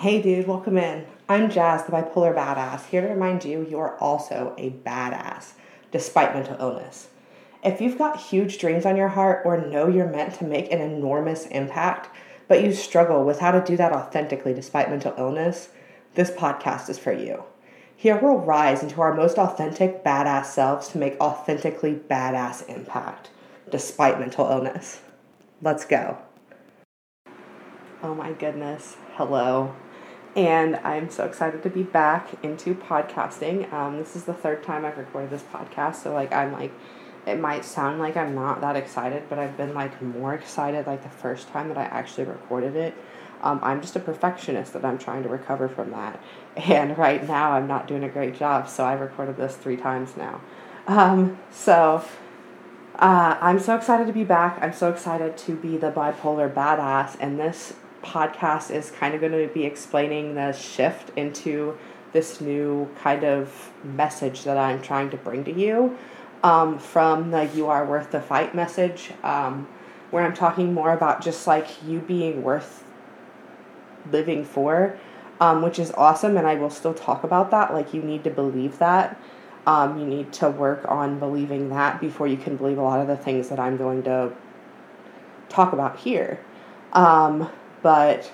Hey dude, welcome in. I'm Jazz, the bipolar badass, here to remind you are also a badass, despite mental illness. If you've got huge dreams on your heart or know you're meant to make an enormous impact, but you struggle with how to do that authentically despite mental illness, this podcast is for you. Here we'll rise into our most authentic badass selves to make authentically badass impact, despite mental illness. Let's go. Oh my goodness, hello. And I'm so excited to be back into podcasting. This is the third time I've recorded this podcast, so it might sound like I'm not that excited, but I've been more excited the first time that I actually recorded it. I'm just a perfectionist that I'm trying to recover from that. And right now I'm not doing a great job, so I've recorded this 3 times now. I'm so excited to be back. I'm so excited to be the bipolar badass, and this podcast is kind of going to be explaining the shift into this new kind of message that I'm trying to bring to you from the You Are Worth the Fight message, where I'm talking more about just you being worth living for, which is awesome, and I will still talk about that. You need to believe that. You need to work on believing that before you can believe a lot of the things that I'm going to talk about here. But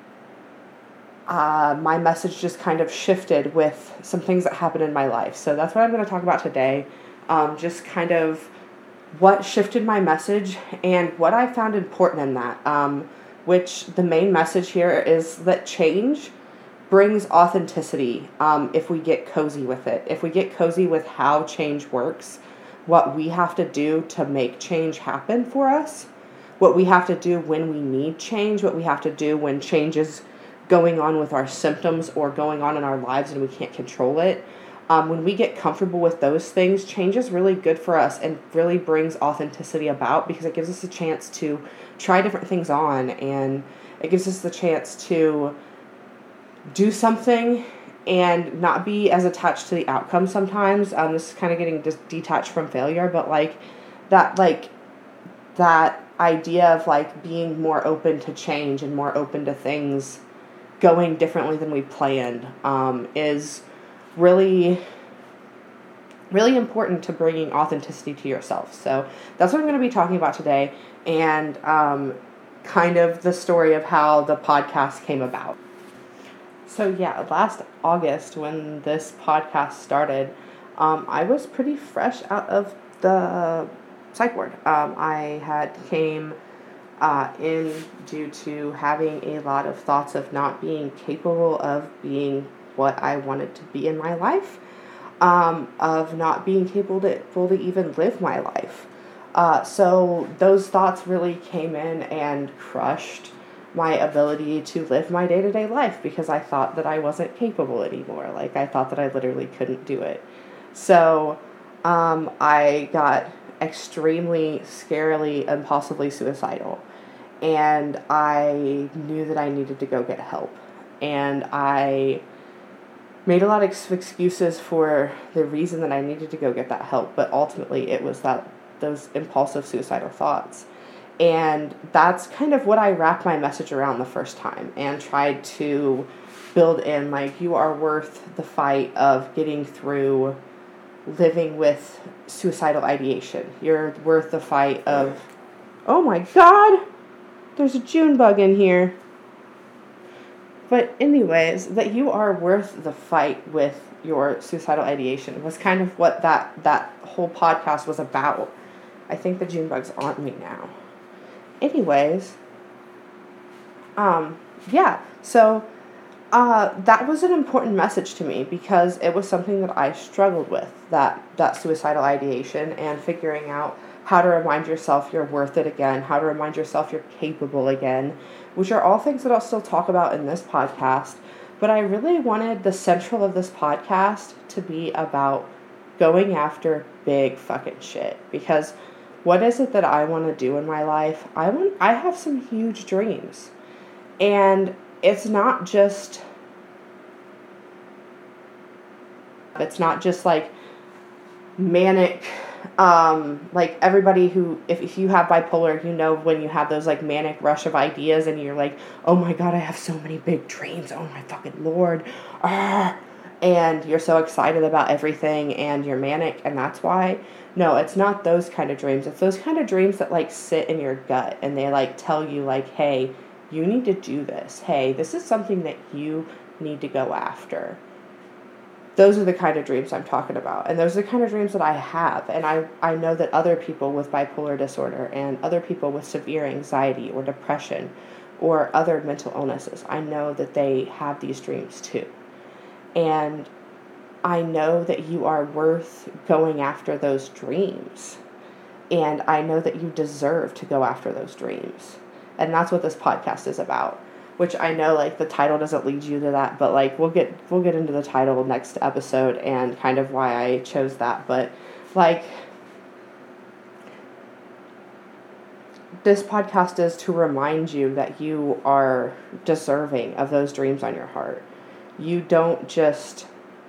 my message just kind of shifted with some things that happened in my life. So that's what I'm going to talk about today. Just kind of what shifted my message and what I found important in that. Which the main message here is that change brings authenticity if we get cozy with it. If we get cozy with how change works, what we have to do to make change happen for us, what we have to do when we need change, what we have to do when change is going on with our symptoms or going on in our lives and we can't control it. When we get comfortable with those things, change is really good for us and really brings authenticity about because it gives us a chance to try different things on, and it gives us the chance to do something and not be as attached to the outcome sometimes. This is kind of getting just detached from failure, but that idea of being more open to change and more open to things going differently than we planned is really, really important to bringing authenticity to yourself. So that's what I'm going to be talking about today, and kind of the story of how the podcast came about. So yeah, last August when this podcast started, I was pretty fresh out of the psych ward. I had came in due to having a lot of thoughts of not being capable of being what I wanted to be in my life, of not being capable to fully even live my life. So those thoughts really came in and crushed my ability to live my day-to-day life because I thought that I wasn't capable anymore. I thought that I literally couldn't do it. So I got extremely, scarily, impulsively suicidal. And I knew that I needed to go get help. And I made a lot of excuses for the reason that I needed to go get that help. But ultimately, it was those impulsive suicidal thoughts. And that's kind of what I wrapped my message around the first time and tried to build in, you are worth the fight of getting through living with suicidal ideation. You're worth the fight of, oh my God, there's a June bug in here. But anyways, that you are worth the fight with your suicidal ideation was kind of what that whole podcast was about. I think the June bug's on me now. Anyways, so that was an important message to me because it was something that I struggled with, that suicidal ideation, and figuring out how to remind yourself you're worth it again, how to remind yourself you're capable again, which are all things that I'll still talk about in this podcast. But I really wanted the central of this podcast to be about going after big fucking shit, because what is it that I want to do in my life? I have some huge dreams, and it's not just manic like everybody who, if you have bipolar, you know when you have those like manic rush of ideas and you're like, oh my God, I have so many big dreams. Oh my fucking Lord. Ah. And you're so excited about everything and you're manic, and that's why. No, it's not those kind of dreams. It's those kind of dreams that like sit in your gut and they like tell you like, hey, you need to do this. Hey, this is something that you need to go after. Those are the kind of dreams I'm talking about. And those are the kind of dreams that I have. And I know that other people with bipolar disorder and other people with severe anxiety or depression or other mental illnesses, I know that they have these dreams too. And I know that you are worth going after those dreams. And I know that you deserve to go after those dreams. And that's what this podcast is about. Which I know, like, the title doesn't lead you to that, but, like, we'll get into the title next episode and kind of why I chose that. But, like, this podcast is to remind you that you are deserving of those dreams on your heart. You don't just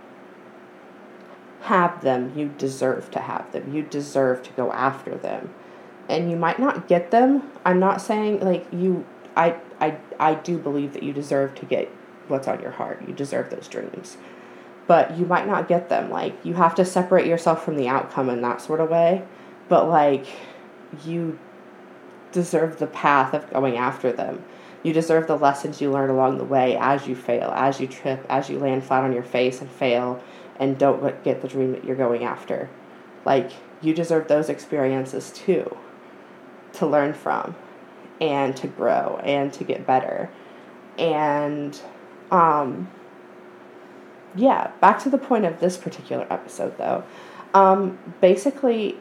have them, you deserve to have them. You deserve to go after them. And you might not get them. I'm not saying, like, I do believe that you deserve to get what's on your heart. You deserve those dreams. But you might not get them. Like, you have to separate yourself from the outcome in that sort of way. But, like, you deserve the path of going after them. You deserve the lessons you learn along the way as you fail, as you trip, as you land flat on your face and fail and don't get the dream that you're going after. Like, you deserve those experiences too, to learn from and to grow and to get better. And, yeah, back to the point of this particular episode though. Basically,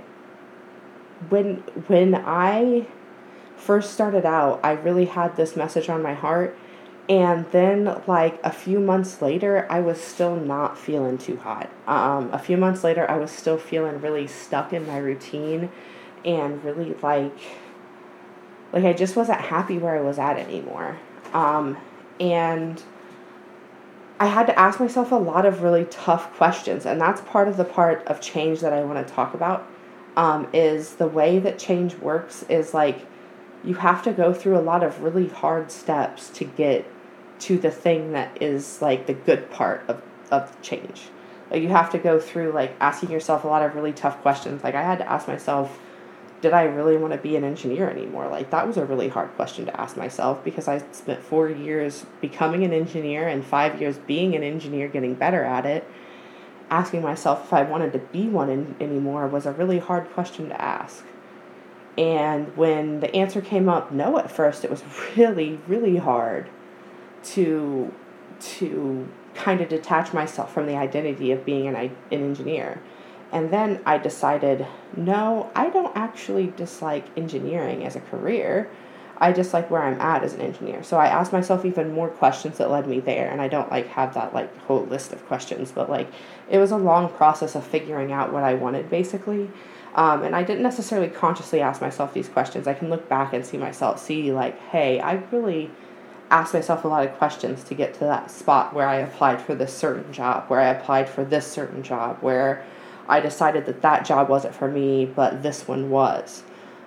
when I first started out, I really had this message on my heart, and then like a few months later, I was still not feeling too hot. A few months later, I was still feeling really stuck in my routine, and really like I just wasn't happy where I was at anymore. And I had to ask myself a lot of really tough questions, and that's part of change that I want to talk about. Is the way that change works is like you have to go through a lot of really hard steps to get to the thing that is like the good part of change. Like, you have to go through like asking yourself a lot of really tough questions. Like, I had to ask myself, did I really want to be an engineer anymore? Like, that was a really hard question to ask myself, because I spent 4 years becoming an engineer and 5 years being an engineer, getting better at it. Asking myself if I wanted to be one anymore was a really hard question to ask. And when the answer came up no at first, it was really, really hard to kind of detach myself from the identity of being an engineer. And then I decided, no, I don't actually dislike engineering as a career. I just like where I'm at as an engineer. So I asked myself even more questions that led me there. And I don't like have that like whole list of questions, but like it was a long process of figuring out what I wanted basically. And I didn't necessarily consciously ask myself these questions. I can look back and see like, hey, I really asked myself a lot of questions to get to that spot where I applied for this certain job, where I applied for this certain job, where I decided that job wasn't for me, but this one was.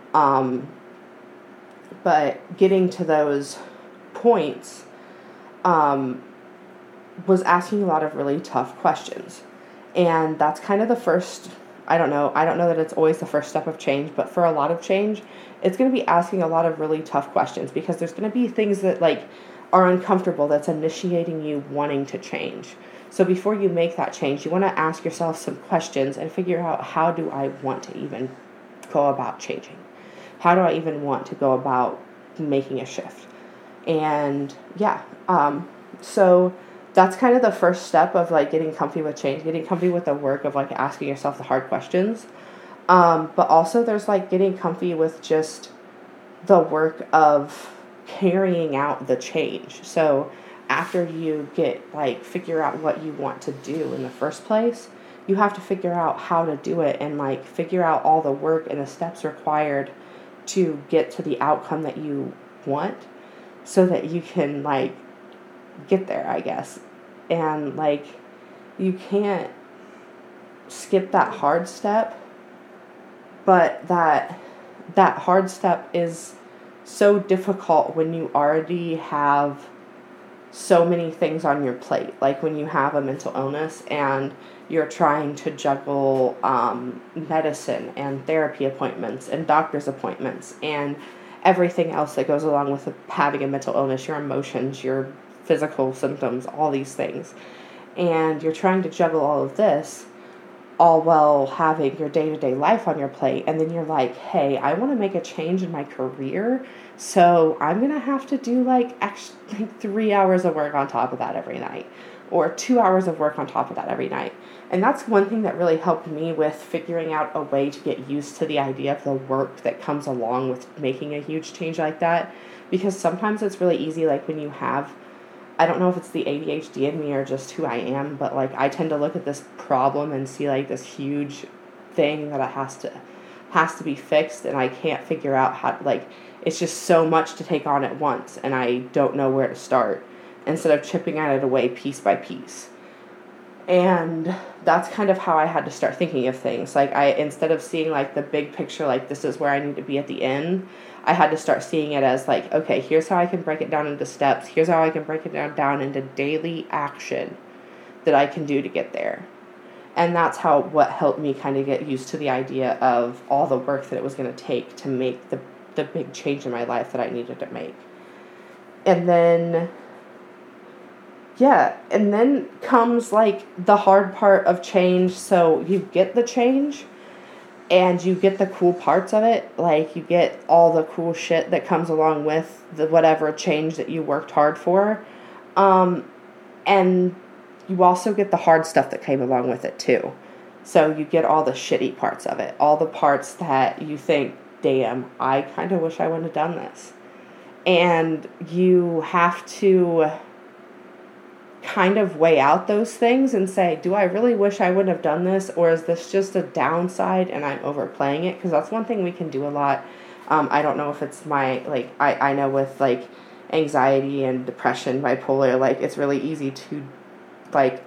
But getting to those points was asking a lot of really tough questions. And that's kind of the first, I don't know that it's always the first step of change, but for a lot of change, it's going to be asking a lot of really tough questions, because there's going to be things that like are uncomfortable that's initiating you wanting to change. So before you make that change, you want to ask yourself some questions and figure out, how do I want to even go about changing? How do I even want to go about making a shift? And yeah, so that's kind of the first step of like getting comfy with change, getting comfy with the work of like asking yourself the hard questions. But also there's like getting comfy with just the work of carrying out the change. So after you figure out what you want to do in the first place, you have to figure out how to do it and like figure out all the work and the steps required to get to the outcome that you want, so that you can like get there, I guess. And like, you can't skip that hard step But that hard step is so difficult when you already have so many things on your plate. Like when you have a mental illness and you're trying to juggle medicine and therapy appointments and doctor's appointments and everything else that goes along with having a mental illness, your emotions, your physical symptoms, all these things. And you're trying to juggle all of this all while having your day-to-day life on your plate, and then you're like, hey, I want to make a change in my career, so I'm going to have to do like 3 hours of work on top of that every night, or 2 hours of work on top of that every night. And that's one thing that really helped me with figuring out a way to get used to the idea of the work that comes along with making a huge change like that, because sometimes it's really easy, like when you have, I don't know if it's the ADHD in me or just who I am, but like I tend to look at this problem and see like this huge thing that has to be fixed, and I can't figure out how, like, it's just so much to take on at once and I don't know where to start, instead of chipping at it away piece by piece. And that's kind of how I had to start thinking of things. Like instead of seeing like the big picture, like this is where I need to be at the end, I had to start seeing it as like, okay, here's how I can break it down into steps. Here's how I can break it down into daily action that I can do to get there. And that's what helped me kind of get used to the idea of all the work that it was going to take to make the big change in my life that I needed to make. And then comes like the hard part of change. So you get the change and you get the cool parts of it. Like you get all the cool shit that comes along with the whatever change that you worked hard for. And you also get the hard stuff that came along with it too. So you get all the shitty parts of it. All the parts that you think, damn, I kind of wish I wouldn't have done this. And you have to kind of weigh out those things and say, do I really wish I wouldn't have done this, or is this just a downside and I'm overplaying it? Because that's one thing we can do a lot. I don't know if it's I know with like anxiety and depression, bipolar, like it's really easy to like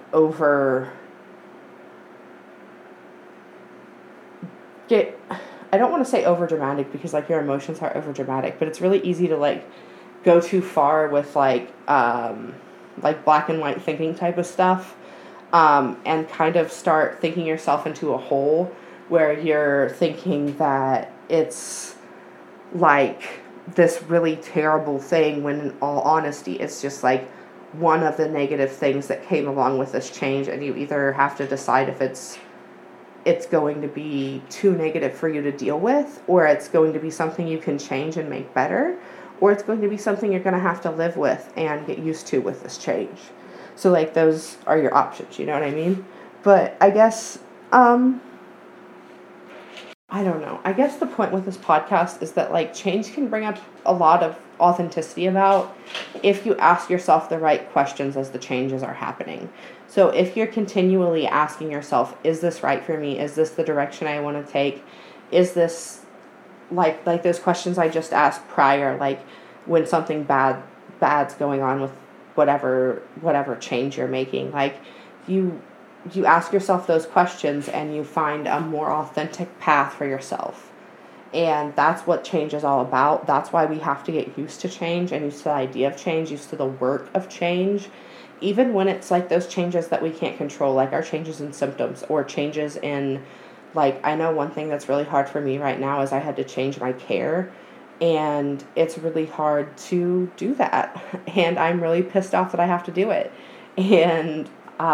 I don't want to say over dramatic, because like your emotions are over dramatic, but it's really easy to like go too far with like black and white thinking type of stuff, and kind of start thinking yourself into a hole where you're thinking that it's like this really terrible thing, when in all honesty it's just like one of the negative things that came along with this change, and you either have to decide if it's going to be too negative for you to deal with, or it's going to be something you can change and make better, or it's going to be something you're going to have to live with and get used to with this change. So, like, those are your options, you know what I mean? But I guess, I don't know. I guess the point with this podcast is that, like, change can bring up a lot of authenticity about if you ask yourself the right questions as the changes are happening. So if you're continually asking yourself, is this right for me? Is this the direction I want to take? Is this like those questions I just asked prior, like when something bad's going on with whatever change you're making, like you ask yourself those questions and you find a more authentic path for yourself. And that's what change is all about. That's why we have to get used to change and used to the idea of change, used to the work of change, even when it's like those changes that we can't control, like our changes in symptoms or changes in, like, I know one thing that's really hard for me right now is I had to change my care, and it's really hard to do that. And I'm really pissed off that I have to do it. And,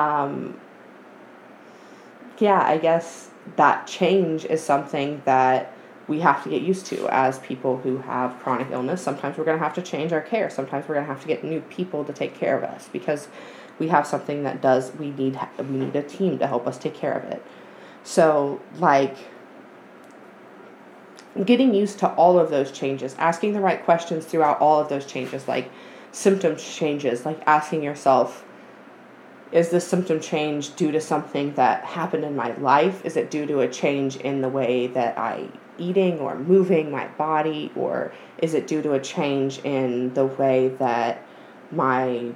I guess that change is something that we have to get used to as people who have chronic illness. Sometimes we're going to have to change our care. Sometimes we're going to have to get new people to take care of us because we have something that we need a team to help us take care of it. So, like, getting used to all of those changes, asking the right questions throughout all of those changes, like symptoms changes, like asking yourself, is this symptom change due to something that happened in my life? Is it due to a change in the way that I'm eating or moving my body? Or is it due to a change in the way that my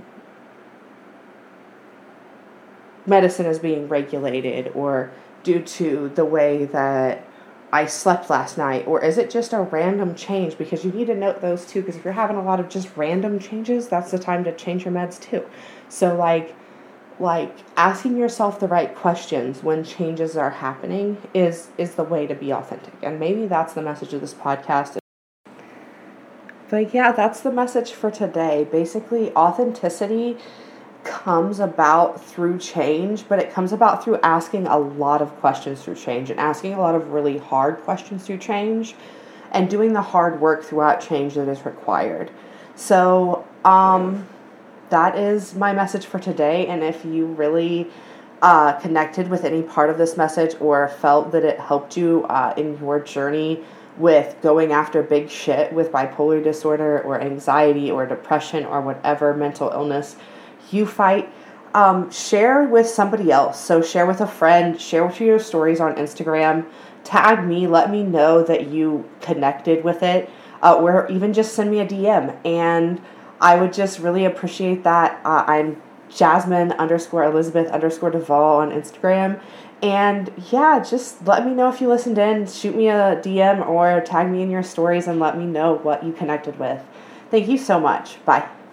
medicine is being regulated, or due to the way that I slept last night, or is it just a random change? Because you need to note those too, because if you're having a lot of just random changes, that's the time to change your meds too. So like asking yourself the right questions when changes are happening is the way to be authentic. And maybe that's the message of this podcast. But yeah, that's the message for today. Basically, authenticity comes about through change, but it comes about through asking a lot of questions through change, and asking a lot of really hard questions through change, and doing the hard work throughout change that is required. So, that is my message for today. And if you really connected with any part of this message, or felt that it helped you in your journey with going after big shit with bipolar disorder or anxiety or depression or whatever mental illness you fight, share with somebody else. So share with a friend, share with your stories on Instagram, tag me, let me know that you connected with it, or even just send me a DM. And I would just really appreciate that. I'm Jasmine_Elizabeth_Duvall on Instagram. And yeah, just let me know if you listened in. Shoot me a DM or tag me in your stories and let me know what you connected with. Thank you so much. Bye.